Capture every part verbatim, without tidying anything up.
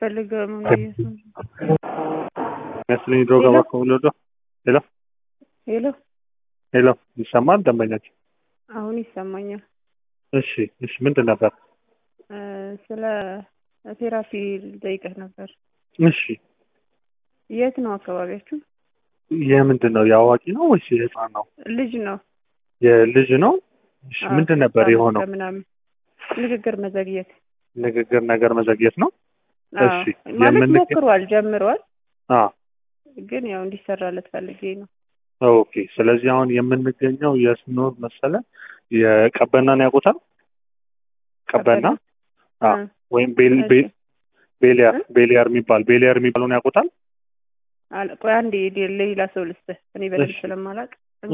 ፈልገው ነው ነው መስለኝ ድሮ ገባ ከወለዶ ሄሎ ሄሎ ሄሎ ይሰማል ደንበኛች? አሁን ይሰማኛል። እሺ እሺ ምንድን ነበር? ስለ ቴራፒ ልጠይቅህ ነበር። እሺ የት ነው አካባቢያችሁ? የምንድን ነው የአዋቂ ነው ወይስ የህፃን ነው? ልጅ ነው። የልጅ ነው። እሺ ምንድን ነበር የሆነው? ምናምን ንግግር መዘግየት ንግግር ነገር መዘግየት ነው። እሺ ማለት ሞክሯል ጀምሯል። አዎ ግን ያው እንዲሰራለት ፈልጌ ነው። ኦኬ ስለዚህ አሁን የምንገኘው የስኖር መሰለ የቀበናን ያውቁታል? ቀበና አዎ ወይም ቤል ቤሊያር ቤሊያር የሚባል ቤሊያር የሚባለውን ያውቁታል? አለ ቆይ አንዴ ሌላ ሰው ልስጥህ እኔ በደንብ ስለማላውቅ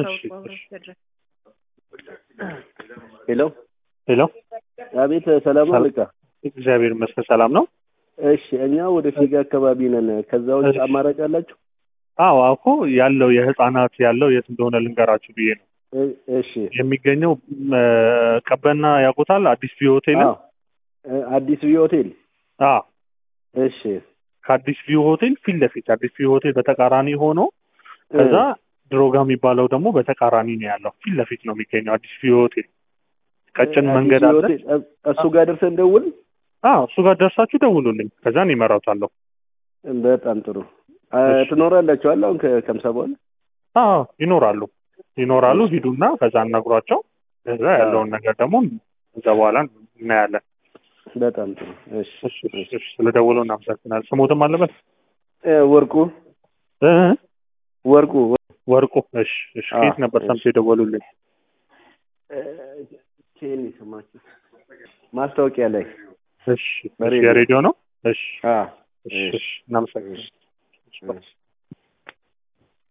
ሄሎ ሄሎ አቤት ሰላም አለቃ። እግዚአብሔር ይመስገን ሰላም ነው። እሺ እኛ ወደ ፊጋ አካባቢ ነን። ከዛው አማራጭ አላችሁ? አዎ እኮ ያለው የህፃናት ያለው የት እንደሆነ ልንገራችሁ ብዬ ነው። እሺ የሚገኘው ቀበና ያውቁታል? አዲስ ቪው ሆቴል። አዲስ ቪው ሆቴል። አዎ እሺ ከአዲስ ቪው ሆቴል ፊት ለፊት አዲስ ቪው ሆቴል በተቃራኒ ሆኖ ከዛ ድሮጋ የሚባለው ደግሞ በተቃራኒ ነው ያለው። ፊት ለፊት ነው የሚገኘው አዲስ ቪው ሆቴል። ቀጭን መንገድ አለ። እሱ ጋር ደርሰን ደውል። አዎ እሱ ጋር ደርሳችሁ ደውሉልኝ። ከዛ እኔ እመራውታለሁ። በጣም ጥሩ። ትኖራላችሁ አለ አሁን ከምሳ በኋላ? አዎ ይኖራሉ ይኖራሉ። ሂዱና ከዛ አናግሯቸው። ከዛ ያለውን ነገር ደግሞ እዛ በኋላ እናያለን። በጣም ጥሩ። እሺ እሺ ስለደወሉ እናመሰግናለን። ስሞትም አለበት? ወርቁ እ ወርቁ ወርቁ። እሺ እሺ ከየት ነበር ሰምተው የደወሉልኝ? ኬኒ ሰማችሁ ማስታወቂያ ላይ። እሺ የሬዲዮ ነው። እሺ አዎ እሺ እናመሰግናለን።